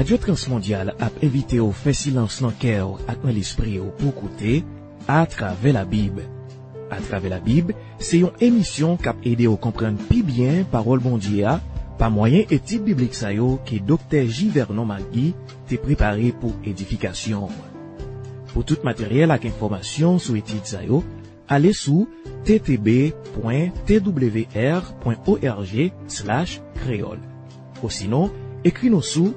Radio Transmondial a invité au fait silence dans cœur ak dans l'esprit pour écouter à travers la Bible. À travers la Bible, c'est une émission qui a aidé à comprendre plus bien parole bon Dieu par moyen étude biblique ça yo que docteur Givernon Magui t'est préparé pour édification. Pour tout matériel ak information sur étude ça yo, allez sur ttb.twr.org/créole. Ou sinon, écris-nous sous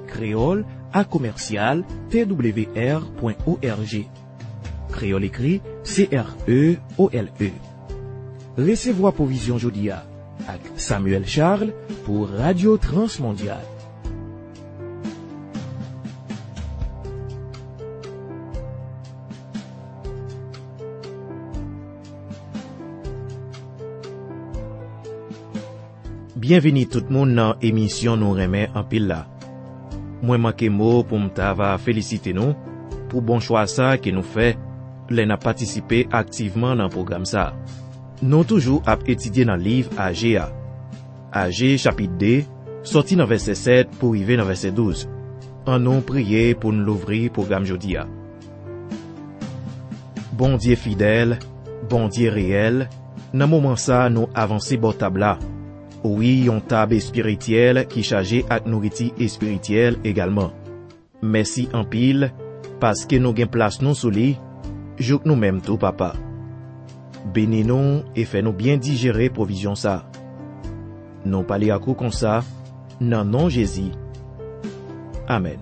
créole@twr.org. Créole écrit C-R-E-O-L-E. Recevoir provision jodia avec Samuel Charles pour Radio Transmondial. Bienvenue tout le monde dans l'émission nous remet en pile là. Moi manque mot pour m'tava féliciter nous pour bon choix ça que nous fait les n'a participé activement dans le programme ça. Nous toujours à étudier dans le livre Agé. Agé chapitre 2, sorti dans verset 7 pour arriver dans verset 12. En nous prier pour nous l'ouvrir programme jodia. Bon Dieu fidèle, bon Dieu réel, dans moment ça nous avancer bon table là. Oui, on table spirituel qui chargé avec nourriture spirituelle également. Merci en pile, parce que nous gain place nous sous lui, joue nous même tout papa. Bénis nous et fais nous bien digérer provision ça. Nous parler à coup comme ça, dans nom Jésus. Amen.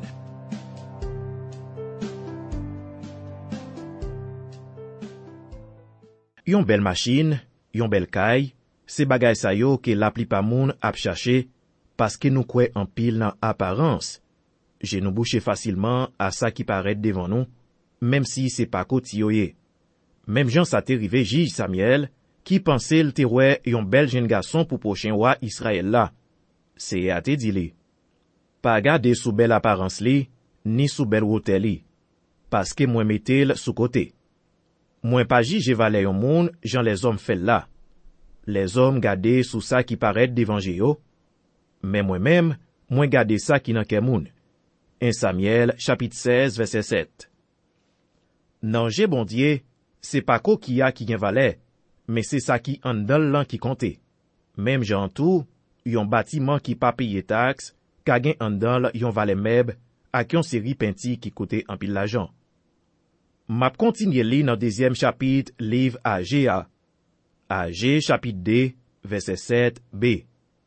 Yon belle machine, yon belle caille, c'est bagay sa yo que la pli pa moun ap chercher parce que nous croyons en pile dans apparence. Je nous boucher facilement à ça qui paraît devant nous, même si c'est pas côté yoye. Même Jean sa te rive juge Samuel, qui pensait le terroir yon bel jeune garçon pour prochain roi Israël là. C'est à te dit pas garder sous belle apparence li, ni sous belle route li, parce que moi mettel sous côté. Moi pas juge valet yon moun, Jean les hommes fait là. Les hommes gardent sous ça qui paraît devant Jéo, mais moi-même, moi garder ça qui nan ke moun. 1 Samuel, chapitre 16, verset 7. Nan Jé bon Dieu, c'est pas quoi qui a qui gen valet, mais c'est ça qui en dans l'an qui compte. Même Jean tout, yon bâtiment qui pas paye taxe, ka gen en dans yon valet meb, ak yon série penti qui coûte en pile l'argent. M'a continué li dans deuxième chapitre, livre Agé. Agé chapitre 2, verset 7b.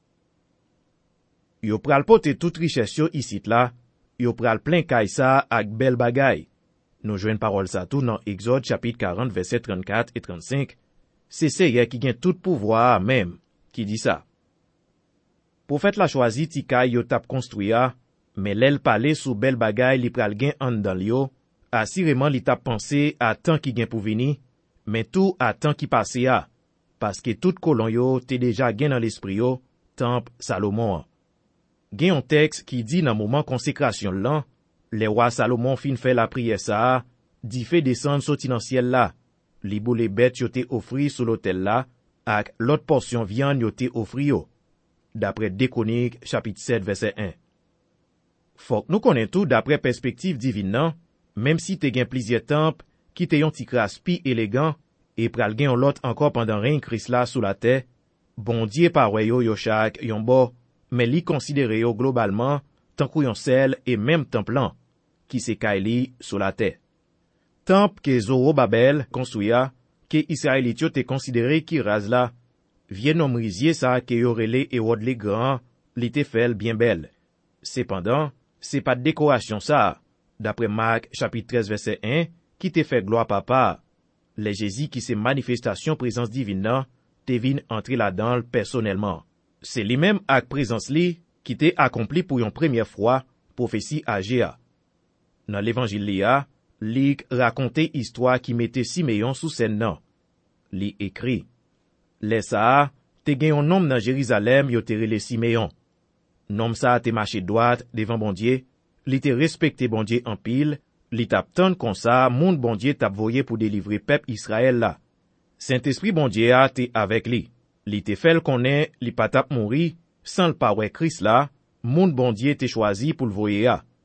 Yo pral pote toute richesse yo ici là, yo pral plein kay sa ak bel bagay. Nous joignent parole ça tout dans Exode chapitre 40, verset 34 et 35. C'est Seigneur qui gen tout pouvoir même, qui dit ça. Prophète la choisi ti kay yo tap construya, mais l'el parler sous bel bagay li pral gen an dans yo, assurément li tap pensé à temps qui gen pour venir, mais tout à temps qui passé a. Parce que tout colon yo te déjà gen dans l'esprit yo, temple Salomon. Gen un texte qui dit dans moment consécration là, les rois Salomon fin fait la prière ça, dit fait descendre sorti dans ciel là, li boule bête yo te offri sous l'autel là, ak l'autre portion viande yo te offri yo. D'après Déconique chapitre 7 verset 1. Faut que nous connaissons tout d'après perspective divine nan, même si te gen plusieurs temples qui te yon ti kraspi élégant, et pral gen l'autre encore pendant règne Christ là sous la terre, bon Dieu parwe yo chak yon bo, mais li considère yo globalement tant kou yon sel et même templan, qui se kaili sous la terre. Temple que Zorobabel construya, que Israélite yo te considéré qui raz la, vient nomrizier ça que yo relé et wad le grand, li te fel bien belle. Cependant, c'est pas de décoration ça, d'après Marc chapitre 13 verset 1, qui te fait gloire papa. Les Jésus qui se manifestation présence divine nan, te vin entrer là-dedans personnellement. C'est lui-même ak présence li qui te accompli pour une première fois prophétie Agé. Dans l'évangile lia, li raconte histoire qui mettait Siméon sous scène nan. Li écrit: Les ça te gen yon nom dans Jérusalem yo te rele Siméon. Nom ça te marché droite devant bon Dieu, li te respecté bon Dieu en pile. Li tap tan kon sa, moun bon Dieu tap voye pour délivrer peuple Israël là. Saint-Esprit bon Dieu a te avec li. Li te fel konnen, li pa tap mouri, sans le pa wè Christ là, moun bon Dieu te choisi pour le voyer a.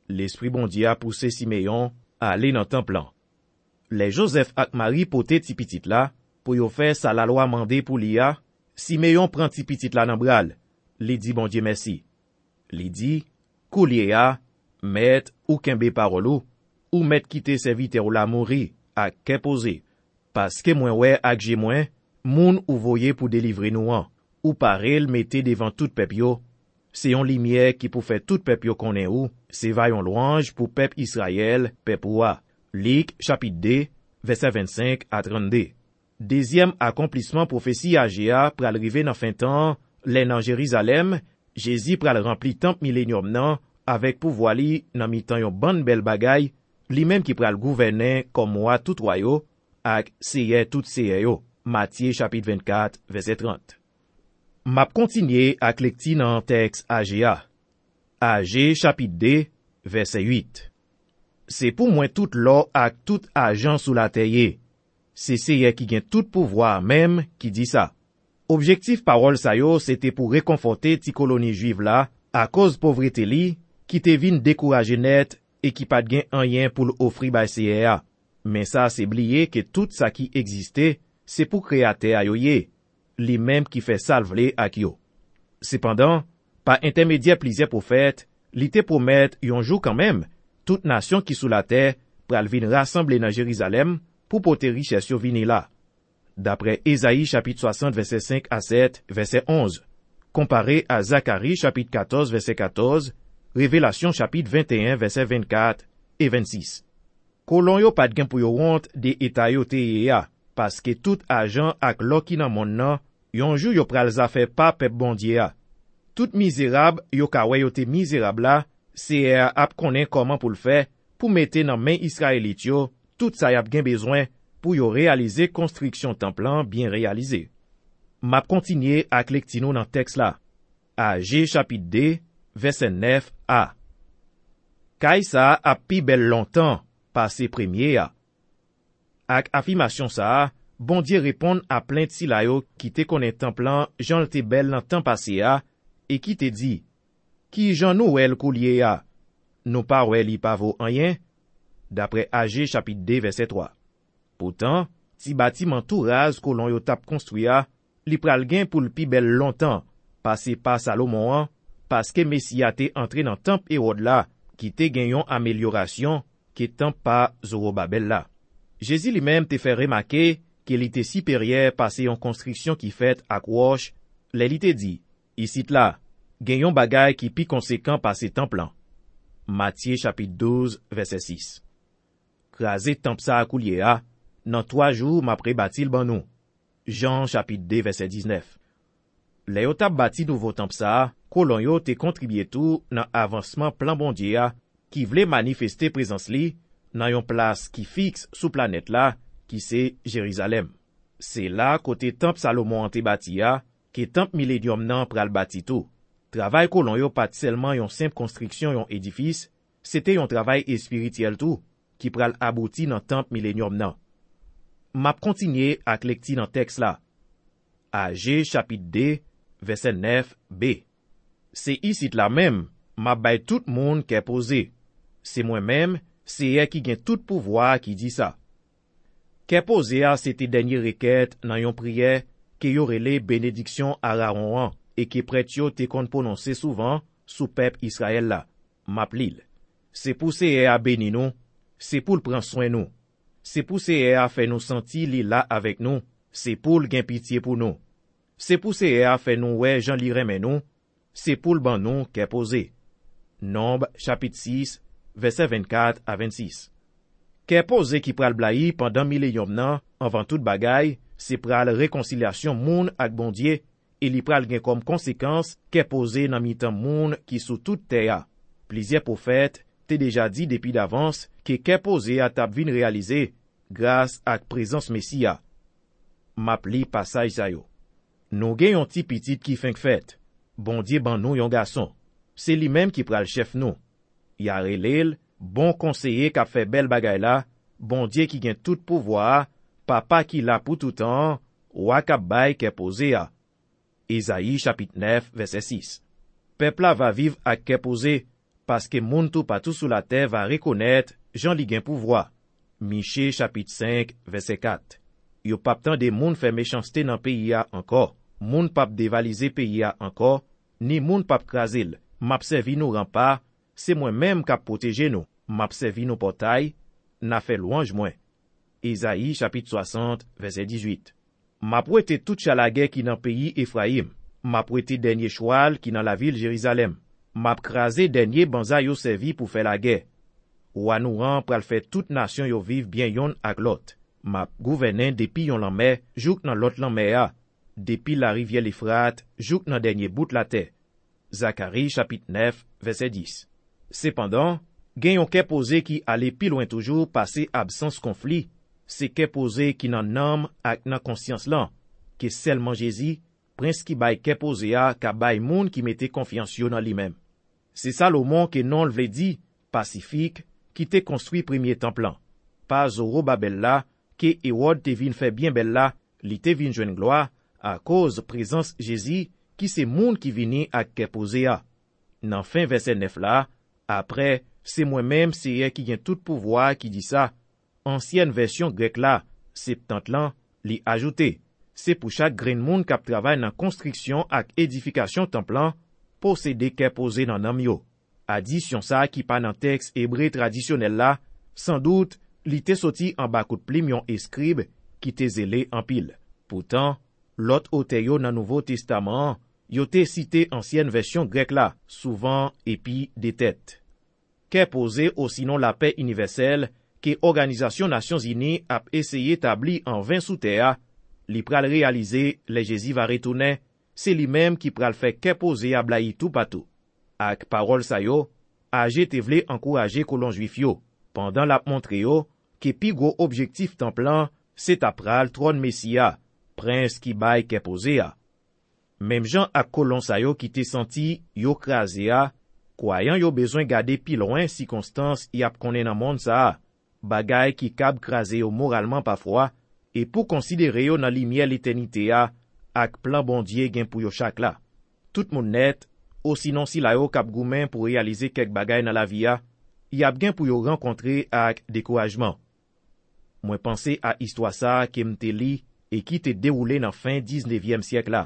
L'esprit bon Dieu a poussé Simeon à aller dans temple. Les Joseph ak Marie pote ti pitit la, pour yo faire sa la loi mandé pour l'ia, Simeon prend ti pitit la nan bral. Li dit bon Dieu merci. Li dit, koulier a, met ou kembe parolo, ou met kite serviteur la mouri, ak kepose. Paske mwen wè ak j'ai mwen, moun ou voye pour délivrer nous an, ou parel mette devant tout pep yo. C'est yon lumière qui pour faire tout pep yo konnen ou, c'est vayon louange pour pep Israël, pep oua. Luc, chapitre 2, verset 25 à 32. Deuxième accomplissement prophétie Agéa pral rive nan fin temps, lè nan Jérusalem, Jésus pral rempli temple millénium nan, avec pouvoir li nan mitan yon bonne belle bagay, li même qui pral gouverner comme moi tout royo, ak seye tout seye yo. Matthieu chapitre 24, verset 30. Map kontinye ak lekti nan texte Agéa. Agé chapitre 2, verset 8. C'est pour moi tout l'or ak tout argent sous la terre. C'est seye qui gen tout pouvoir même qui dit ça. Objectif parole sa yo, c'était pour réconforter ti colonie juive là, à cause pauvreté li, qui te vin décourager net, et qui pas gen anyen pour l'offrir bay seye. Mais ça c'est blié que tout ça qui existait, c'est pour créateur a yo ye, li même qui fait salve ak yo. Cependant, par intermédiaire plusieurs prophètes, li te promet yon jour quand même, toute nation qui sous la terre pral vin rassembler dans Jérusalem pour porter richesse yo vini là. D'après Ésaïe chapitre 60 verset 5 à 7 verset 11, comparé à Zacharie chapitre 14 verset 14, Révélation chapitre 21 verset 24 et 26. Kolon yo pat gen pou yo honte de état yo te ya, parce que tout argent ak l'or ki nan mon nan, yon jou yo pral zafè pa pep bondye ya. Tout misérable yo ka wè yo te misérable la, c'est ap konnen comment pour le faire, pour mette nan men Israélit yo, tout sa yap gen besoin, pour yo réaliser construction templan bien réalisé. Map kontinye ak lektino nan texte la. Agé chapitre 2, verset 9a. Kay sa ap pi bel longtemps, passé premier a. Ak affirmation sa, bon Dieu répond à plainte si la yo qui te konnen templan jan te bel nan temps passé a, et qui te dit, qui jan nou el koulier a, nou pa wè li pa vo anyen, d'après Agé chapitre 2 verset 3. Pourtant, ti bâtiment tout raz kolon yo tap konstruya, li pral gen pou l'pi bel longtemps, passé pa Salomon an, paske Messia te entre nan temple Hérode la, qui te gen yon amélioration, qui temple pa Zorobabel la. Jésus lui-même te fait remarquer qu'il était supérieur passé yon construction qui fait ak roche, lè li te dit, ici là, gen yon bagay qui pi conséquent passé temple an. Matthieu chapitre 12 verset 6. Krasé temple sa akoulier a, nan 3 jours m'apre bâti ban nou. Jean chapitre 2 verset 19. Le yo tap bâti nouveau temple sa, kolon yo te contribué tout nan avancement plan bon Dieu a, qui vle manifester présence li, nan yon place qui fixe sous planète là, qui c'est Jérusalem. C'est là côté temple Salomon te bâti a, que temple millénium nan pral bâti tout. Travail kolon yo pas seulement yon simple construction yon édifice, c'était yon travail spirituel tout, qui pral abouti nan temple millénium nan. Map kontinye ak lekti nan texte la. Agé chapitre 2, verset 9b. C'est ici la même, map bay tout moun qui est posé. C'est moi-même, c'est qui gen tout pouvoir qui dit ça. Qui est posé a c'était dernière requête nan yon prière que yo rele bénédiction Aaron an, et que prêtre yo te kon prononcer souvent sous peuple Israël la. Map lil. C'est pour c'est a béni nous, c'est pour prendre soin nous. C'est pour c'est a fait nous sentir li là avec nous, c'est pour le gen pitié pour nous. C'est pour c'est a fait nous ouais Jean li remen nous, c'est pour le ban nous qu'est posé. Nombre chapitre 6, verset 24 à 26. Qu'est posé qui pral blayi pendant millénium nan, avant toute bagaille, c'est pral réconciliation moun ak bon Dieu, et li pral gen comme conséquence qu'est posé nan mitan moun qui sous toute terre. Plusieurs prophètes te déjà dit depuis d'avance que qu'est posé a tap vin réalisé grâce ak présence Messia. Map li passage sa yo. Nou gen yon ti petit qui fin fête. Bon Dieu ban nou yon garçon. C'est li même qui pral chef nou. Ya relel, bon conseiller qui a fait belle bagay la, bon Dieu qui gen tout pouvoir, papa qui la pour tout temps, wak ap bay qu'est posé a. Ésaïe chapitre 9 verset 6. Peuple va vivre ak qu'est posé, paske moun tout patou sou la terre va reconnaître Jean li gen pouvoir. Michée chapitre 5 verset 4. Yo pap tan de moun fè méchanceté nan pays ya encore. Moun pap dévaliser pays ya encore, ni moun pap krasil. Map servi nou rempart, c'est moi même k'ap protéger nous. Map servi nou portail, n'a fait louange mwen. Isaïe chapitre 60 verset 18. Map wete tout chalagè ki nan pays Ephraim. Map wete denye choual ki nan la ville Jérusalem. Map krasé denye banza yo servi pou fè la guerre. Ou anouran pral fè tout nation yo viv bien yon ak lot. Map gouvenen depi yon lanmè, jouk nan lot lanmè a. Depi la rivière l'Euphrate, jouk nan denye bout la terre. Zacharie chapitre 9 verset 10. Cependant, gen yon kè posé ki ale pi loin toujou pase absence konflit. Se kè posé ki nan nam ak nan konsyans lan, ke selman Jésus, prins ki bay kè posé a ka bay moun ki mette konfians yo nan li mem. Se Salomon ke non vle di, Pacifique, ki te konstruit premier templan. Pa Zorobabel la, ke Hérode te vin fè bien bel la, li te vin jwen gloa, a koz prezans Jésus, ki se moun ki vini ak kè posé a. Nan fin verset 9 la, apre, se mwen mem seye ki gen tout pouvoi ki di sa. Ancienne version grek la, Septantlan, li ajoute. Se pou chak gren moun kap travay nan konstriksyon ak edifikasyon templan, posede kè posé nan nam yo. Adisyon sa ki pa nan teks ebre tradisyonel la, san dout, li te soti an bakout plim yon eskrib ki te zele an pil. Poutan, lot oteyo nan Nouveau Testament, yo te cite ancienne version grek la, souvan epi de tèt. Kè posé ou sinon la paix universelle, ke Organizasyon Nations Unies ap eseye tabli an 20 sou terre, li pral realize le Jésus va retounen, se li mem ki pral fè kè posé a blai tout patou. Ak parol sa yo, Aje te vle ankouraje kolon juif yo, pandan la montre yo, ke pi gwo objektif templan, se ta pral tron Mesia, prins ki bay kè posé a. Mem jan ak kolon sa yo ki te senti yo krasé a, kwayan yo bezwen gade pi loin sikonstans yap konen nan moun sa a, bagay ki kab krasé yo moralman pa fwa, e pou konsidere yo nan limye l'eternite a, ak plan bondye gen pou yo chak la. Tout moun net, ou sinon si la yo kap goumen pou realize kek bagay nan la via, yap gen pou yo renkontre ak dekourajman. Mwen pense a histwa sa ke mte li e ki te deroule nan fin 19e sièk la.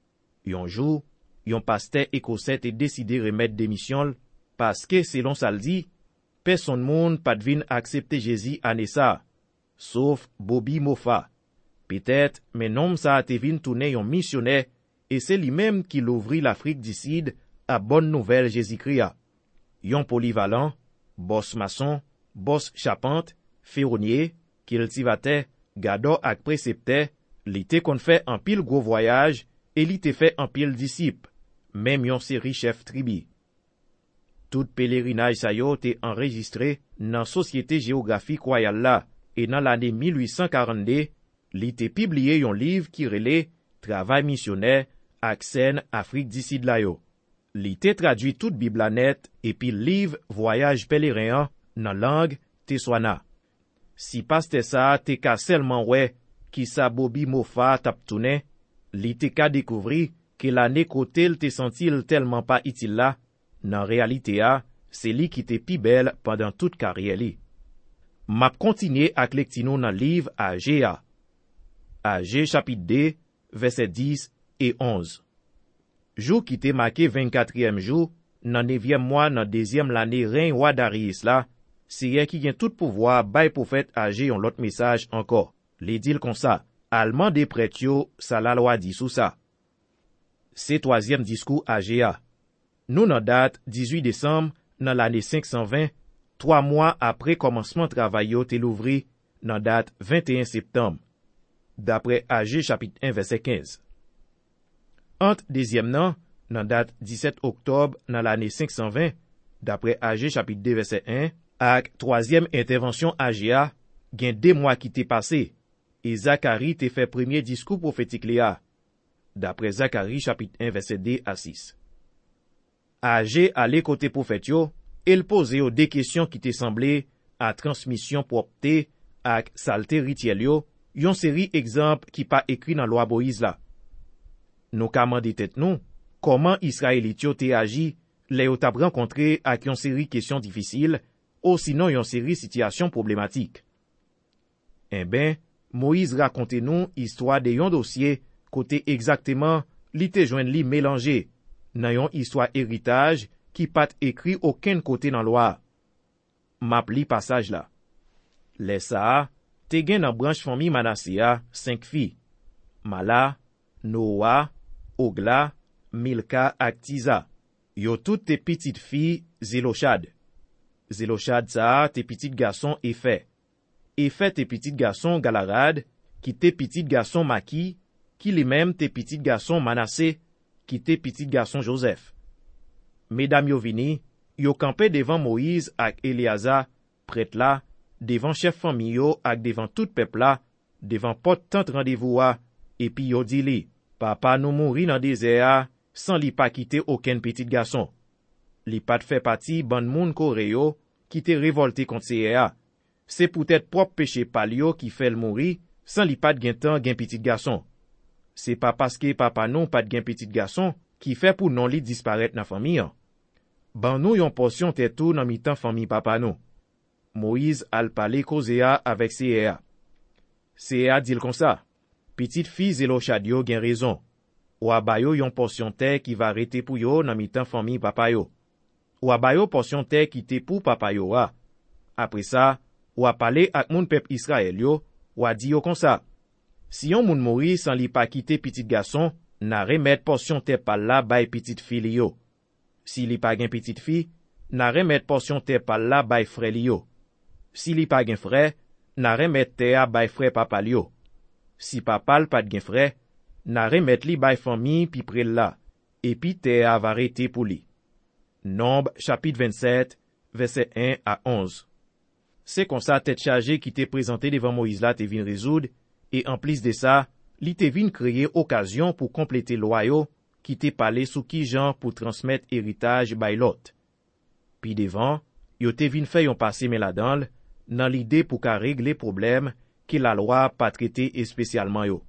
Yon jou, yon paste ekosè te deside remet demisyon paske selon sal di, peson moun pat vin aksepte Jésus ane sa, sauf Bobby Moffat. Petet, men nom sa te vin toune yon misyonè, e se li menm ki louvri l'Afrique du Sud a bonne nouvel Jésus-Kria. Yon polyvalent, boss maçon, boss chapante, ferronnier, kiltivate, gado ak presepte, li te kon fè an pil gros voyaj, e li te fè an pil disip, menm yon seri chef tribi. Tout pelerinaj sa yo te enregistre nan Sosyete Geografik Royal la, e nan l'année 1842, li te pibliye yon liv ki rele Travay Misyonè ak Sen Afrik du Sud la yo. Li te tradwi tout Bibla net epi liv Voyaj Pelerin nan lang Teswana. Si paste sa te ka selman we ki sa Bobby Moffat tap toune, li te ka dekouvri ke l'année kotel te sentil telman pa itil la, nan realite a, se li ki te pi bel pandan tout karye li. Map kontinye ak lektino nan liv Aje a. Aje chapit 2, verset 10 et 11. Jou ki te make 24e jou, nan 9e mwa nan 2e l'année reyn wa Darius la, seye ki gen tout pouvoi bay profet Aje yon lot mesaj ankor. Li dil kon sa, alman de pret yo, sa la loi di sou sa. Se 3e diskou Aje a. Nou nan dat 18 décembre nan l'année 520, 3 mwa apre komansman travay yo te louvri nan dat 21 septembre. Dapre Aje chapit 1 verset 15. Ant dezyem nan dat 17 oktob nan l'année 520, dapre Aje chapit 2 verset 1, ak 3e intervensyon Aje a, gen 2 mwa ki te pase, e Zakari te fe premier diskou profetik li a, dapre Zakari chapit 1 verset 2 a 6. Aje ale kote profet yo, el pose yo de kesyon ki te semble a transmisyon propte ak salte ritiel yo, yon seri ekzamp ki pa ekri nan loi Moïse la. Nou ka mande tet nou, koman Israelit yo te agi le yo tap renkontre ak yon seri kesyon difisil, ou sinon yon seri sityasyon problematik. En ben, Moïse rakonte nou histwa de yon dosye kote ekzakteman li te jwen li melange, nan yon histwa eritaj ki pat ekri oken kote nan lwa. Map li passage la. Le sa, te gen nan branche fami Manasea 5 fi. Mala, Noa, Ogla, Milka ak Tiza. Yo tout te pitit fi Zeloshad. Zeloshad sa te pitit gason Efe. Efe te pitit gason Galarad, ki te pitit gason Maki, ki li mem te pitit gason Manase, ki te pitit gason Joseph. Medam yo vini, yo kampe devan Moïse ak Eleaza, pret la, devan chef fami yo ak devan tout pepla, devan pot tant randevoua, epi yo di li, papa nou mouri nan dezea, san li pa kite oken pitit gason. Li pat fe pati ban moun kore yo, ki te revolte kont seye a. Se poutet prop peche pal yo ki fel mouri, san li pat gen tan gen pitit gason. Se pa paske papa nou pat gen pitit gason, ki fe pou non li disparet nan fami an. Ban nou yon porsyon tetou nan mitan fami papa nou. Moïse al pale kozea avek seye a. Seye a dil kon sa, pitit fi Zeloshad yo gen rezon. Ou abayo yon porsyon te ki va rete pou yo nan mitan fami papa yo. Ou abayo porsyon te ki te pou papa yo a. Apre sa, ou apale ak moun pep Israel yo, ou a di yo kon sa. Si yon moun mouri san li pa kite pitit gason, na remet porsyon te pal la bay pitit fi li yo. Si li pa gen pitit fi, na remet porsyon te pal la bay fre li yo. Si li pa gen fre, na remet te a bay fre papa li yo. Si papal pat gen fre, na remet li bay fami pi prel la, epi te a va rete pou li. Nombre chapitre 27, verset 1 à 11. Se kon sa tet chaje ki te prezante devan Moïse la te vin rezoud, e en plis de sa, li te vin kreye okasyon pou komplete lwa yo, ki te pale sou ki jan pou transmet eritaj bay lot. Pi devan, yo te vin fè yon pase men la danl, nan lide pou ka regle problem ki la lwa pa trete espesyalman yo.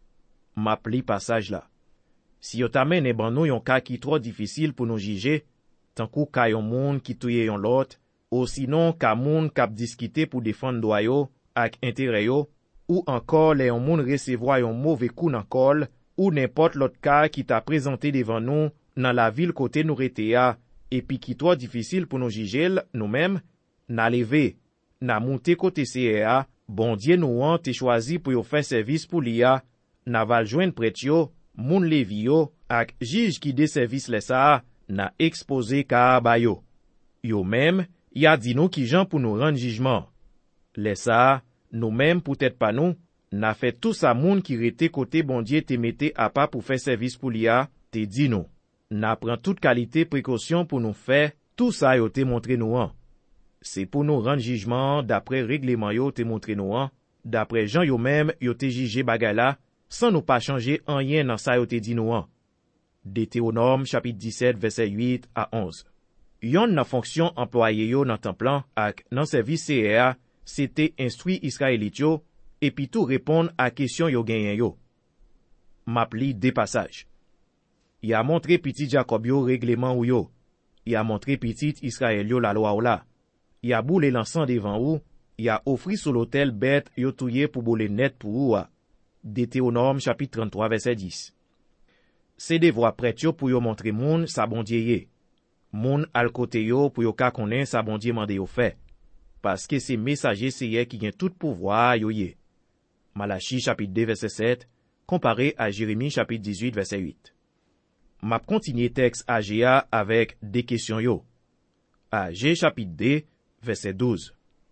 Map li passage la. Si yo tamen e ban nou yon ka ki tro difisil pou nou jije, tankou ka yon moun ki touye yon lot, ou sinon ka moun kap diskite pou defan doyo ak intere yo, ou ankor le yon moun resevwa yon mouve kou nan kol, ou nepot lot ka ki ta prezante devan nou nan la vil kote nou rete ya, epi ki tro difisil pou nou jijel nou mem, na leve, na monte kote seye ya, bondye nou an te chwazi pou yo fè servis pou li ya, na valjwen pret yo, moun levi yo, ak jij ki de servis lesa, na expose ka abayo. Yo mem, ya di nou ki jan pou nou rend jijman. Lesa, nou mem pou tèt pa nou, na fè tout sa moun ki rete kote bondye te mette a pa pou fè servis pou li ya, te di nou. Na pran tout kalite prekosyon pou nou fè, tout sa yo te montre nou an. Se pou nou rend jijman dapre regleman yo te montre nou an, dapre jan yo mem yo te jije bagay la, san nou pa chanje anyen nan sa yo te di nou an. Deutéronome chapitre 17 verset 8 à 11. Yon nan fonksyon employe yo nan templan ak nan servis CEA, se te instruy Israelit yo, epi tou repon a kesyon yo genyen yo. Map li de passage. Ya montre pitit Jacob yo regleman ou yo. Ya montre pitit Israel yo la loi ou la. Ya boule lansan devan ou, ya ofri sou l'autel bet yo touye pou boule net pou ou a. Deutéronome chapitre 33 verset 10. Se devwa pret yo pou yo montre moun sa bondye ye. Moun al kote yo pou yo ka konen sa bondye mande yo fe. Paske se mesaje seye ki gen tout pouvoi yo ye. Malachi chapitre 2 verset 7, kompare a Jérémie chapitre 18 verset 8. Map kontinye teks Agea avek de kesyon yo. Age chapitre 2 verset 12.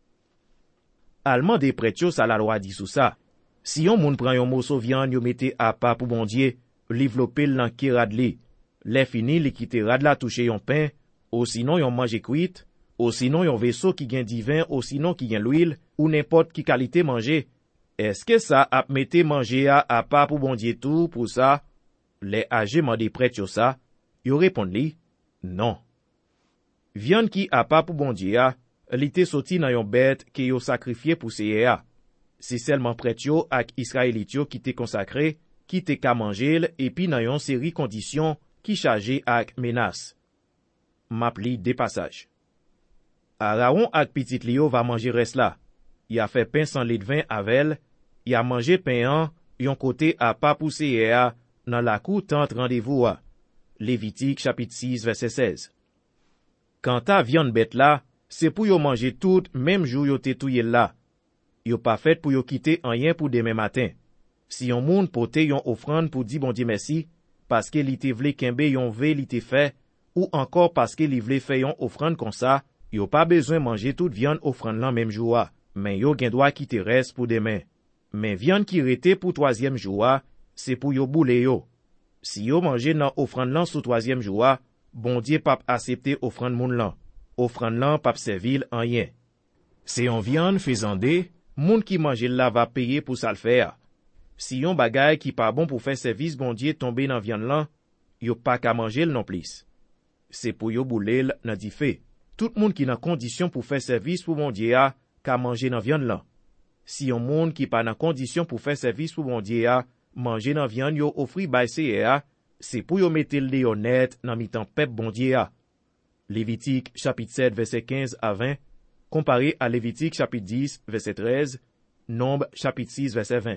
Alman de pret yo sa la loi di sou sa. Si yon moun pran yon moso viande yo mette a pa pou bondye, li vlopel nan ki rad li. Le fini li kite rad la touche yon pen, ou sinon yon manje kuit, ou sinon yon veso ki gen divin, ou sinon ki gen l'huil, ou n'importe ki kalite manje. Eske sa ap mette manje a pa pou bondye tou pou sa? Le Age mande pret yo sa, yo repond li, non. Viande ki a pa pou bondye a, li te soti nan yon bet ke yo sakrifye pou seye a. Se selman pret yo ak Israelit yo ki te konsakre, ki te ka manjel, epi nan yon seri kondisyon ki chaje ak menas. map li des passages. Aaron ak petit li yo va manger res la. Y a fait pain sans lait de vin avec, y a mangé pain an, yon côté à pas pousser à dans la cour tente rendez-vous à. Lévitique chapitre 6 verset 16. Quant à viande bête là, c'est pour yo manger tout même jour yo te touye là. Yo pas fait pour yo quitter rien pour demain matin. Si yon moun pote yon offrande pour dire bon Dieu merci, parce que li te vle kembe yon ve li te fait, ou encore parce que li vle fait yon offrande comme ça, yo pas besoin manger toute viande offrande là même jour. Men yo gen doit quitter reste pour demain. Men viande qui rete pour troisième jour, c'est pour yo boule yo. Si yo manger nan offrande lan sous troisième jour, bon Dieu pape accepter offrande moun lan. Offrande lan pape servil en rien. C'est yon viande faisande, moun qui mange la va payer pour ça le faire. Si yon bagay qui pas bon pour faire service bon Dieu tombe dans viande lan, yo pas qu'à manger non plus. C'est pour yo boule nan di fait. Tout moun qui nan condition pour faire service pour bon Dieu qu'à manger dans viande là. Si yon moun qui pas dans condition pour faire service pour bon Dieu manger dans viande yo offri bay c'est pour yo mette le honnête dans mitan pep bon Dieu. Lévitique chapitre 7 verset 15 à 20 comparé à Lévitique chapitre 10 verset 13, Nombre chapitre 6 verset 20.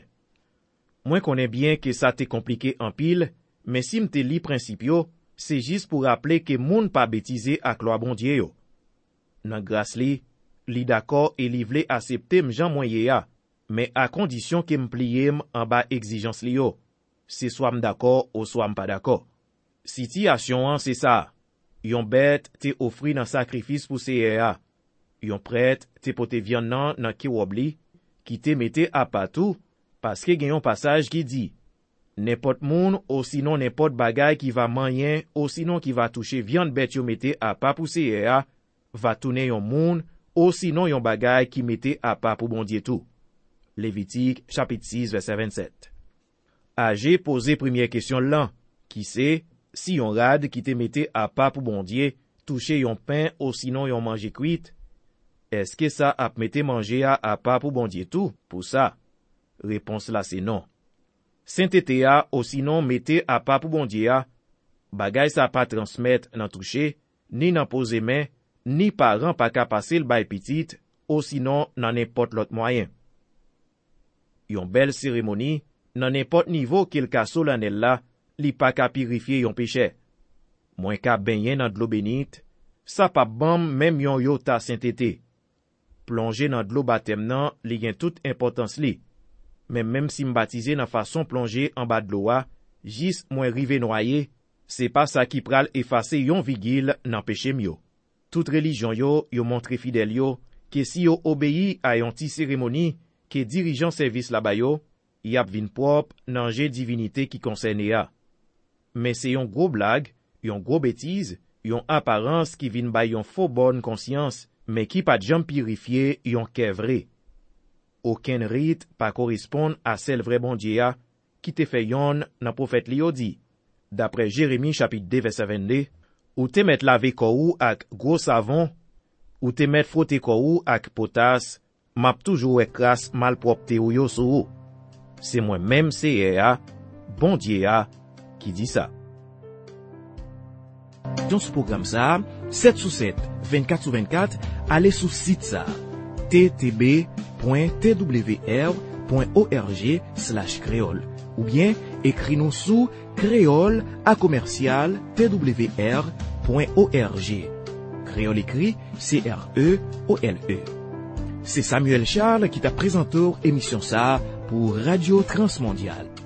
Moi connais bien que ça t'est compliqué en pile, mais si m'te li principio, c'est juste pour rappeler que moun pas bêtiser ak loi bon Dieu yo. Nan grâce li d'accord et li vle accepter m'jan moyen ya, mais à condition que m'plié en bas exigence li yo. C'est soit m'daccord ou soit m'pas d'accord. Situation an c'est ça. Yon bête te offri nan sacrifice pour CEA. Yon prêtre te pote viande nan kiwobli, qui te mette à patou, parce que gen yon passage qui dit, n'importe moun ou sinon n'importe bagay qui va manyen ou sinon qui va toucher viande bête yo mette à pas pour CEA, va tourner yon moun, ou sinon yon bagay qui mette à pas pour bon Dieu tout. Lévitique, chapitre 6, verset 27. Agé posé première question là, qui c'est, si yon rad qui te mette à pas pour bon Dieu, touche yon pain ou sinon yon manger cuite, est-ce que ça a mette manger à pas pour bon Dieu tout, pour ça? Réponse là c'est non. Sainteté a ou sinon mette à pas pour bon Dieu, bagay ça pas transmettre nan toucher, ni nan poser main, ni parent pas ka passer le bay petit, ou sinon nan n'importe l'autre moyen. Yon belle cérémonie, nan n'importe niveau qu'il ka solennel la, li pa ka purifier yon péché. Moins ka baigner dans de l'eau bénite, ça pa bam même yon yo ta sainteté. Plonger dans de l'eau baptême nan, li gen toute importance li. Mais même si m'baptisé nan façon plonger en bas de l'eau, jis moins rive noyer, c'est pas ça qui pral effacer yon vigile nan péché myo. Toute religion yo montre fidèle yo, que si yo obéi à yon ti cérémonie, que dirigeant service la ba yo, y ap vin propre nan jè divinité qui concerne ya. Mais c'est yon gros blague, yon gros bêtise, yon apparence qui vin bay yon faux bonne conscience, mais qui pas jam purifier yon kè vrai. Aucun rite pas correspond à celle vrai bon Dieu a, qui te fait yon nan prophète li yo dit. D'après Jérémie chapitre 2 verset 22, ou te met laver korou ak gros savon, ou te met frotter korou ak potas, map toujours ekras malpropte ou yo sou. C'est moi-même CEA, bon Dieu a, qui dit ça. Dans ce programme ça, 7 sur 7, 24 sur 24, allez sur site ça, ttb.twr.org/créole, ou bien écris-nous sous créole@twr.org. Créole écrit CREOLE. C'est Samuel Charles qui t'a présenté émission ça pour Radio Transmondiale.